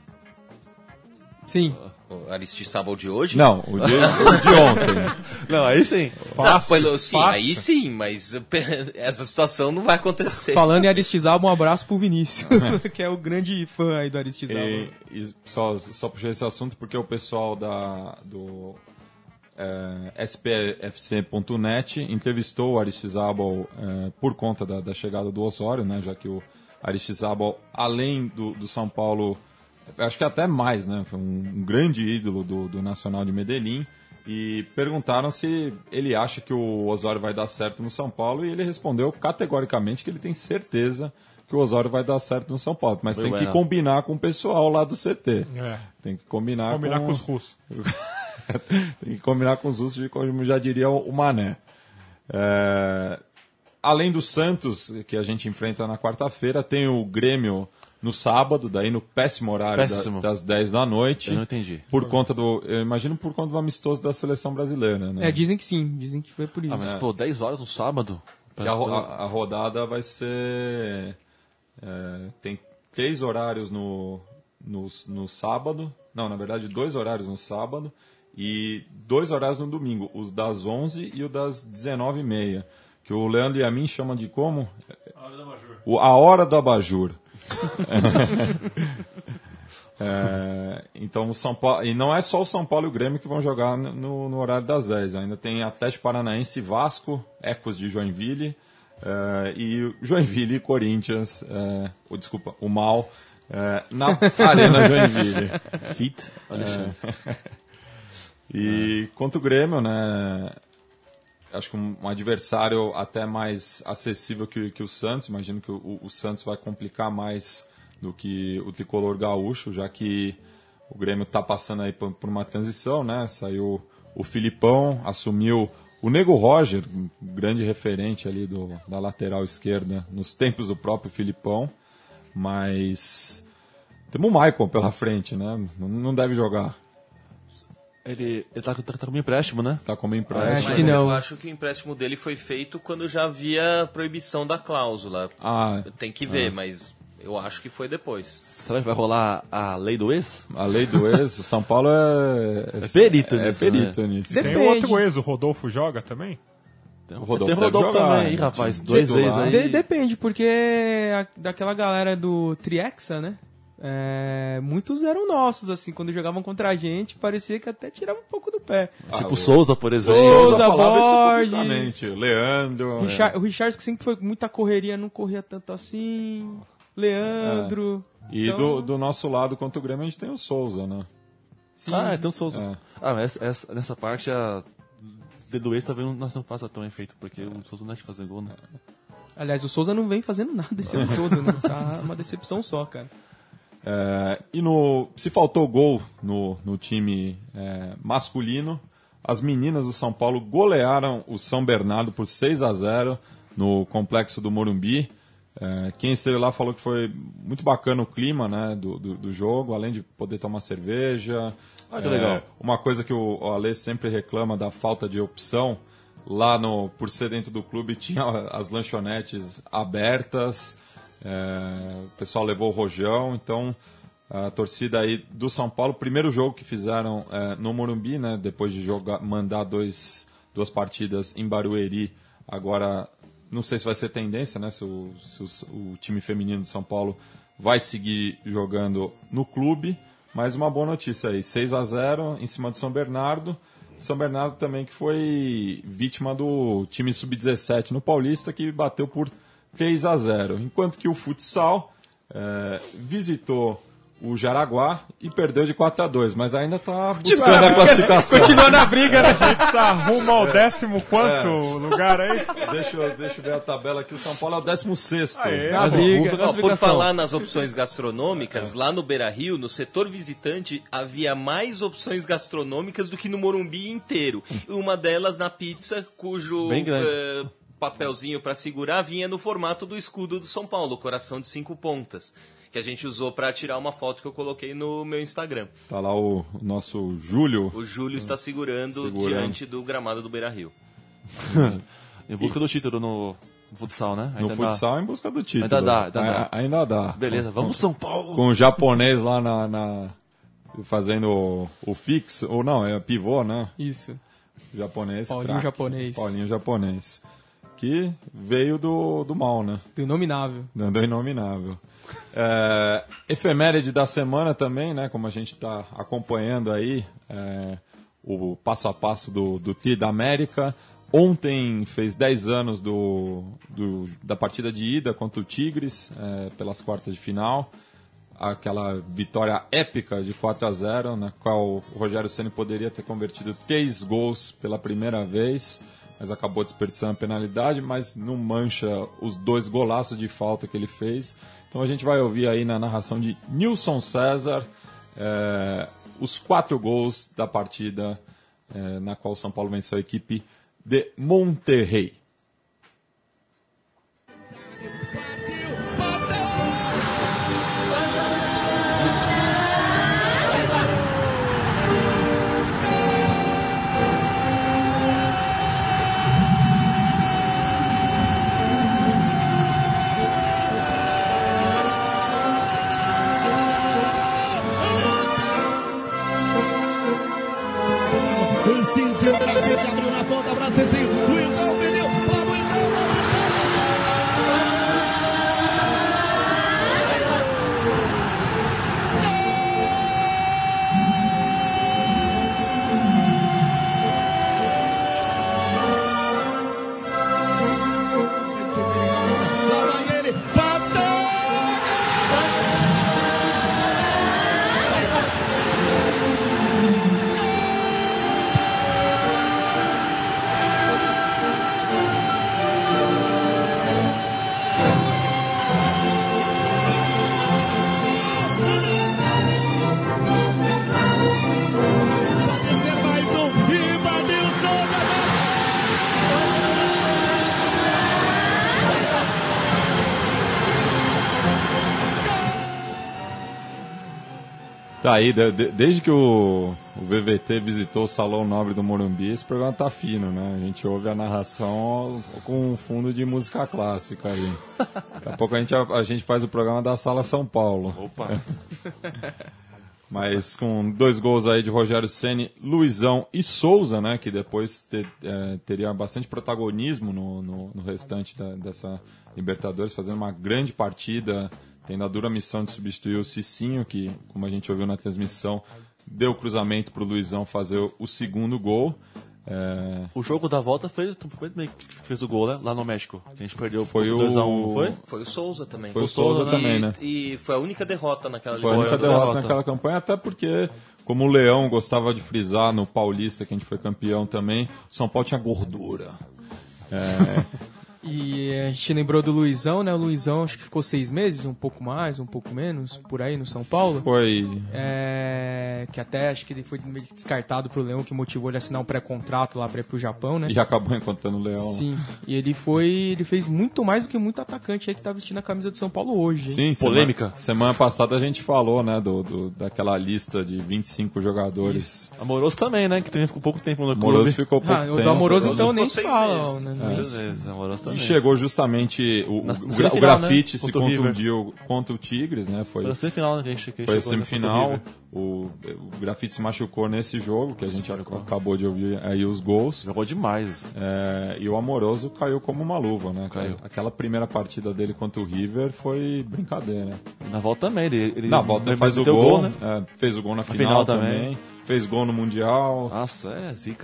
Sim. O Aristizábal de hoje? Não, o de, o de ontem. Não, aí sim. Não, Fácil, pelo- sim, fácil. aí sim, mas essa situação não vai acontecer. Falando em Aristizábal, um abraço pro Vinícius, que é o grande fã aí do Aristizábal. E, e só, só puxei esse assunto porque o pessoal da, do é, S P F C ponto net entrevistou o Aristizábal é, por conta da, da chegada do Osório, né, já que o Aristizábal, além do, do São Paulo, acho que até mais, né, foi um, um grande ídolo do, do Nacional de Medellín, e perguntaram se ele acha que o Osório vai dar certo no São Paulo, e ele respondeu categoricamente que ele tem certeza que o Osório vai dar certo no São Paulo, mas Muito tem que bueno. combinar com o pessoal lá do C T. É. Tem que combinar, Combinar com... com os russos. Tem que combinar com os russos, como já diria o Mané. É, Além do Santos, que a gente enfrenta na quarta-feira, tem o Grêmio no sábado, daí no péssimo horário Péssimo. da- das dez da noite. Eu não entendi. Por conta do. Eu imagino por conta do amistoso da seleção brasileira, né? É, dizem que sim, dizem que foi por isso. Ah, mas pô, dez horas no sábado? Que a, ro- a- a rodada vai ser. é, tem três horários no, no, no sábado. Não, na verdade, dois horários no sábado. E dois horários no domingo. Os das onze e o das dezenove e meia. Que o Leandro e a mim chamam de como? O, a hora do abajur. É, então o São Paulo, e não é só o São Paulo e o Grêmio que vão jogar no, no horário das dez, ainda tem Atlético Paranaense e Vasco, Ecos de Joinville, é, e Joinville e Corinthians, é, ou, desculpa, o Mal, é, na Arena Joinville. Fit. Alexandre. E quanto o Grêmio, né? Acho que um, um adversário até mais acessível que, que o Santos. Imagino que o, o Santos vai complicar mais do que o tricolor gaúcho, já que o Grêmio está passando aí por, por uma transição, né? Saiu o Filipão, assumiu o Nego Roger, um grande referente ali do, da lateral esquerda nos tempos do próprio Filipão, mas temos o Maicon pela frente, né? Não, não deve jogar. Ele, ele tá, tá, tá com um empréstimo, né? Tá como É, empréstimo. acho Mas que não. eu acho que o empréstimo dele foi feito quando já havia proibição da cláusula. Ah, Tem que ver, mas Eu acho que foi depois. Será que vai rolar a lei do ex? A lei do ex, o São Paulo é... É perito é, nisso, é perito né? nisso. Depende. Tem outro ex, o Rodolfo joga também? Tem O Rodolfo Tem Rodolfo deve jogar, também, hein, rapaz. time Dois titular. ex aí. De- depende, porque a- daquela galera do Triexa, né? É, muitos eram nossos, assim, quando jogavam contra a gente, parecia que até tirava um pouco do pé. Tipo Ah, o- Souza, por exemplo. Souza, falava isso Borges. publicamente. Leandro. O Richard, o Richard, que sempre foi muita correria, não corria tanto assim. Leandro. E Então, do, do nosso lado, contra o Grêmio, a gente tem o Souza, né? sim. Ah, então Souza. É. Ah, mas essa, essa- nessa parte a do ex talvez nós não faça tão efeito, porque o Souza não é de fazer gol, né? Aliás, o Souza não vem fazendo nada esse ano todo, né? Tá uma decepção só, cara. É, e no, se faltou gol no, no time é, masculino, as meninas do São Paulo golearam o São Bernardo por seis a zero no complexo do Morumbi. É, quem esteve lá falou que foi muito bacana o clima, né, do, do, do jogo, além de poder tomar cerveja. Ah, que legal. Uma coisa que o, o Alê sempre reclama da falta de opção, lá no, por ser dentro do clube tinha as lanchonetes abertas, é, o pessoal levou o rojão, então a torcida aí do São Paulo, primeiro jogo que fizeram é, no Morumbi, né, depois de jogar, mandar dois, duas partidas em Barueri, agora não sei se vai ser tendência, né, se, o, se os, o time feminino de São Paulo vai seguir jogando no clube, mas uma boa notícia aí, seis a zero em cima do São Bernardo. São Bernardo também que foi vítima do time sub dezessete no Paulista, que bateu por três a zero. Enquanto que o futsal é, visitou o Jaraguá e perdeu de quatro a dois, mas ainda está buscando a classificação. Continua na briga, né? A gente tá rumo ao décimo quanto lugar aí? Deixa eu, deixa eu ver a tabela aqui. O São Paulo é o décimo sexto. Aê, Na pô. briga. Ó, por falar nas opções gastronômicas, lá no Beira-Rio, no setor visitante, havia mais opções gastronômicas do que no Morumbi inteiro. Uma delas na pizza, cujo Bem grande. eh, papelzinho para segurar vinha no formato do escudo do São Paulo, o coração de cinco pontas, que a gente usou para tirar uma foto que eu coloquei no meu Instagram. Tá lá o, o nosso Júlio. O Júlio está segurando, Segurando. diante do gramado do Beira-Rio. Em busca do título no futsal, né? No Ainda dá. futsal em busca do título. Ainda dá, ainda dá. A- ainda dá. Beleza, vamos São Paulo! Com o japonês lá na, na- fazendo o, o fixo, ou não, é pivô, né? Isso. Japonês. Paulinho craque. japonês. Paulinho japonês. Que veio do, do mal, né? Do inominável. Do inominável. É, efeméride da semana também, né? Como a gente está acompanhando aí é, o passo a passo do, do T I da América. Ontem fez dez anos do, do- da partida de ida contra o Tigres, é, pelas quartas de final. Aquela vitória épica de quatro a zero, na qual o Rogério Ceni poderia ter convertido três gols pela primeira vez, mas acabou desperdiçando a penalidade, mas não mancha os dois golaços de falta que ele fez. Então a gente vai ouvir aí na narração de Nilson César é, os quatro gols da partida é, na qual o São Paulo venceu a equipe de Monterrey. Sentiu pra frente, abriu na ponta pra Cezinho. Luizão perdeu pra Luizão. Lá vai ele, bateu! Tá aí, de- de- desde que o, o V V T visitou o Salão Nobre do Morumbi, esse programa tá fino, né? A gente ouve a narração com um fundo de música clássica aí. Daqui a pouco a gente, a, a gente faz o programa da Sala São Paulo. Opa! Mas com dois gols aí de Rogério Ceni, Luizão e Souza, né? Que depois te- é, teria bastante protagonismo no, no, no restante da- dessa Libertadores, fazendo uma grande partida, tendo a dura missão de substituir o Cicinho, que, como a gente ouviu na transmissão, deu cruzamento para o Luizão fazer o, o segundo gol. É, O jogo da volta foi, foi também que fez o gol, né? Lá no México. Que a gente perdeu Foi o- dois a um, não foi? Foi o Souza também. Foi o Souza E- também, né? E foi a única derrota naquela Foi a única Libertadores. derrota naquela campanha, até porque, como o Leão gostava de frisar no Paulista, que a gente foi campeão também, o São Paulo tinha gordura. E a gente lembrou do Luizão, né? O Luizão acho que ficou seis meses, um pouco mais, um pouco menos, por aí no São Paulo. Foi. É, que até acho que ele foi meio que descartado pro Leão, que motivou ele a assinar um pré-contrato lá pra ir pro Japão, né? E acabou encontrando o Leão. Sim, e ele foi. Ele fez muito mais do que muito atacante aí que tá vestindo a camisa do São Paulo hoje, hein? Sim, Polêmica. Semana, semana passada a gente falou, né, do, do- daquela lista de vinte e cinco jogadores. Amoroso também, né? Que também ficou pouco tempo no Amoroso clube. ficou pouco Ah, o tempo. do Amoroso Amoroso então nem ficou se seis fala. meses. Né? Muitas vezes, Amoroso E também. chegou justamente o, Na- o, na gra- o semifinal, grafite né? se Contra o River. contundiu contra o Tigres, né? Foi, Foi na semifinal, né? Que a gente, que foi a chegou, né, contra o semifinal. River. O, o grafite se machucou nesse jogo, que a gente ac- acabou de ouvir aí os gols. Jogou demais. É, e o Amoroso caiu como uma luva, né? Caiu. Aquela primeira partida dele contra o River foi brincadeira. Na volta também. Ele, ele Na volta ele faz o meteu gol, né? é, fez o gol na final, final também. também. Fez gol no Mundial. Nossa, é zica.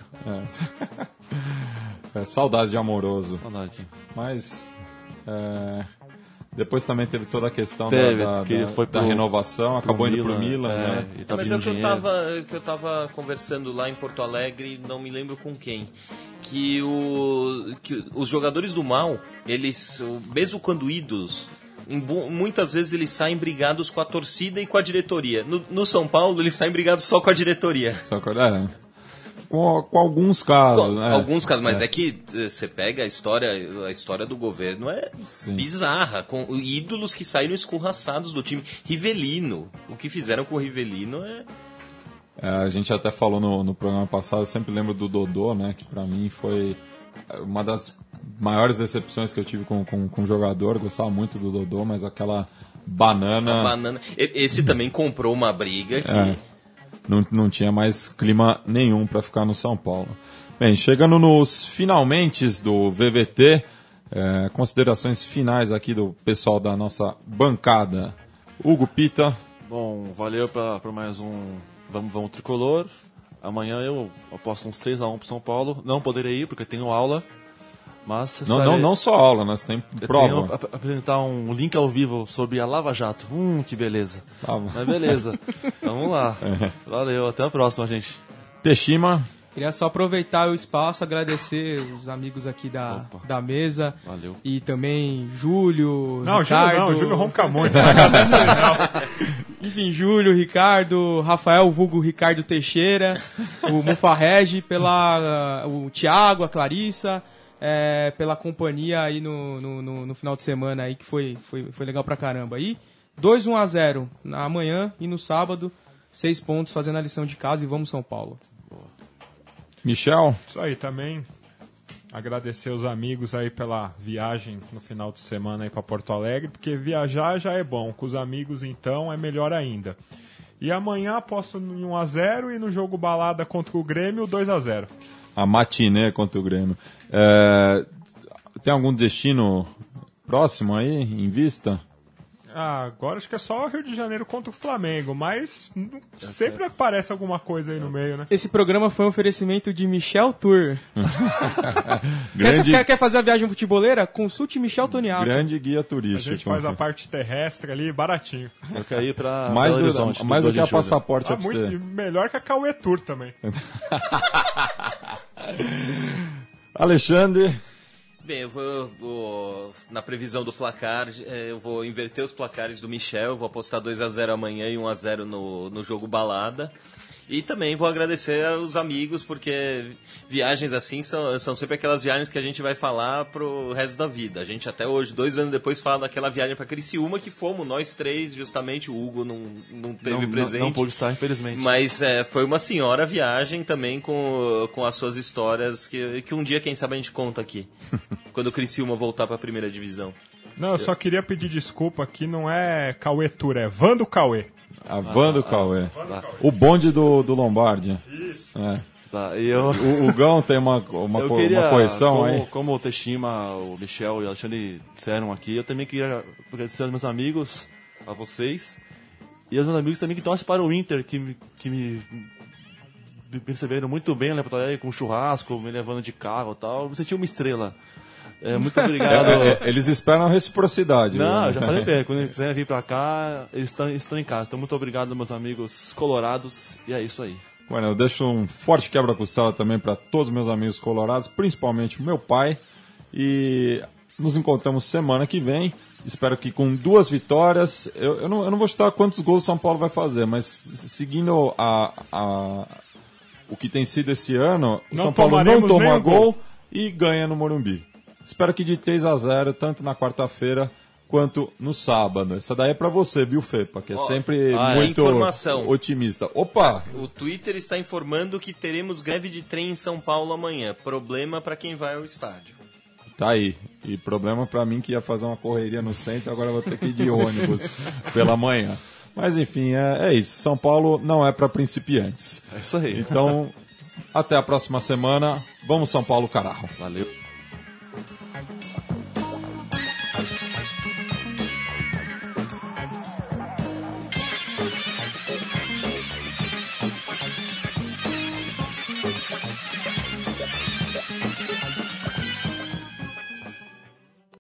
É, saudades de Amoroso. Saudade. Mas é, depois também teve toda a questão Teve, da, da, que da- foi da pro- renovação, acabou indo pro Milan, é, né? e tá Mas é o pedindo que eu, dinheiro. tava, que eu tava conversando lá em Porto Alegre, não me lembro com quem. Que, o, que os jogadores do mal, eles, mesmo quando ídolos, em bu- muitas vezes eles saem brigados com a torcida e com a diretoria. No, no São Paulo, eles saem brigados só com a diretoria. Só que, é, com, com alguns casos, Com né? Alguns casos, mas é. que eh, você pega a história, a história do governo é bizarra, com ídolos que saíram escorraçados do time. Rivelino, o que fizeram com o Rivelino é... É, a gente até falou no, no programa passado, eu sempre lembro do Dodô, né? Que pra mim foi uma das maiores decepções que eu tive com, com, com o jogador. Eu gostava muito do Dodô, mas aquela banana. A banana. E- Esse também comprou uma briga que... É, não, não tinha mais clima nenhum para ficar no São Paulo. Bem, chegando nos finalmente do V V T, é, considerações finais aqui do pessoal da nossa bancada. Hugo Pita, Bom, valeu pra, por mais um Vamos, Vamos Tricolor. Amanhã eu aposto uns três a um pro São Paulo. Não poderei ir porque tenho aula, mas não, estarei- não, não só aula, nós temos eu prova. tenho ap- apresentar um link ao vivo sobre a Lava Jato. Hum, que beleza. Tá bom. Mas beleza. Vamos lá. Valeu, até a próxima, gente. Teshima, Queria só aproveitar o espaço, agradecer os amigos aqui da, Opa. da mesa. Valeu. E também Júlio, Não, Ricardo. Júlio não, Júlio ronca muito. Não agradece não. Enfim, Júlio, Ricardo, Rafael, vulgo Ricardo Teixeira, o Mufarrege, pela, uh, o Thiago, a Clarissa, é, pela companhia aí no, no, no, no final de semana aí, que foi, foi, foi legal pra caramba. E dois a um a zero na amanhã e no sábado, seis pontos fazendo a lição de casa e vamos São Paulo. Michel, Isso aí também. Agradecer os amigos aí pela viagem no final de semana aí para Porto Alegre, porque viajar já é bom, com os amigos então é melhor ainda. E amanhã aposto em um a zero e no jogo balada contra o Grêmio dois a zero. a matiné contra o Grêmio. É, tem algum destino próximo aí, em vista? Ah, agora acho que é só o Rio de Janeiro contra o Flamengo, mas não- sempre aparece alguma coisa aí no meio, né? Esse programa foi um oferecimento de Michel Tour. Quer, Grande, quer, quer fazer a viagem futeboleira? Consulte Michel Toniato. grande guia A turístico. gente faz a parte terrestre ali, baratinho. Eu quero ir pra mais Belo do, Horizonte, mais no do que a dois de julho. passaporte Ah, pra muito, você. melhor que a Cauê Tour também. Alexandre, Bem, eu vou, eu vou- na previsão do placar, eh, eu vou inverter os placares do Michel, eu vou apostar dois a zero amanhã e um a zero no, no jogo balada. E também vou agradecer aos amigos, porque viagens assim são, são sempre aquelas viagens que a gente vai falar pro resto da vida. A gente até hoje, dois anos depois, fala daquela viagem para Criciúma que fomos, nós três, justamente, o Hugo não, não teve não, presente. Não, não pôde estar, infelizmente. Mas é, foi uma senhora viagem também com, com as suas histórias, que, que um dia, quem sabe, a gente conta aqui. Quando o Criciúma voltar para a primeira divisão. Não, eu só queria pedir desculpa aqui, não é Cauê Tour, é Vando Cauê. A van do Ah, Cauê. tá. O bonde do, do Lombardi. Isso. É. Tá, e eu... O, o Gão tem uma, uma, eu co- queria, uma correção como, aí. Como o Teshima, o Michel e o Alexandre disseram aqui, eu também queria agradecer aos meus amigos, a vocês, e aos meus amigos também que torcem para o Inter, que, me- que me, me receberam muito bem na Porto Alegre, com churrasco, me levando de carro e tal. Eu me senti uma estrela. É, muito obrigado. É, é, eles esperam reciprocidade. Não, né? eu já falei pra ele, quando eles quiserem vir pra cá, eles estão, estão em casa. Então, muito obrigado, meus amigos colorados, e é isso aí. Bueno, eu deixo um forte quebra-costela também para todos os meus amigos colorados, principalmente o meu pai. E nos encontramos semana que vem. Espero que com duas vitórias. Eu, eu, não, eu não vou chutar quantos gols o São Paulo vai fazer, mas seguindo a, a, o que tem sido esse ano, o Não São Paulo não tomaremos toma nenhum gol, gol. e ganha no Morumbi. Espero que de três a zero, tanto na quarta-feira quanto no sábado. Essa daí é pra você, viu, Fepa? Que é Ó, sempre ah, é. muito Informação. otimista. Opa! O Twitter está informando que teremos greve de trem em São Paulo amanhã. Problema para quem vai ao estádio. Tá aí. E problema pra mim que ia fazer uma correria no centro, agora eu vou ter que ir de ônibus pela manhã. Mas enfim, é, é isso. São Paulo não é pra principiantes. É isso aí. Então, até a próxima semana. Vamos São Paulo, caralho. Valeu.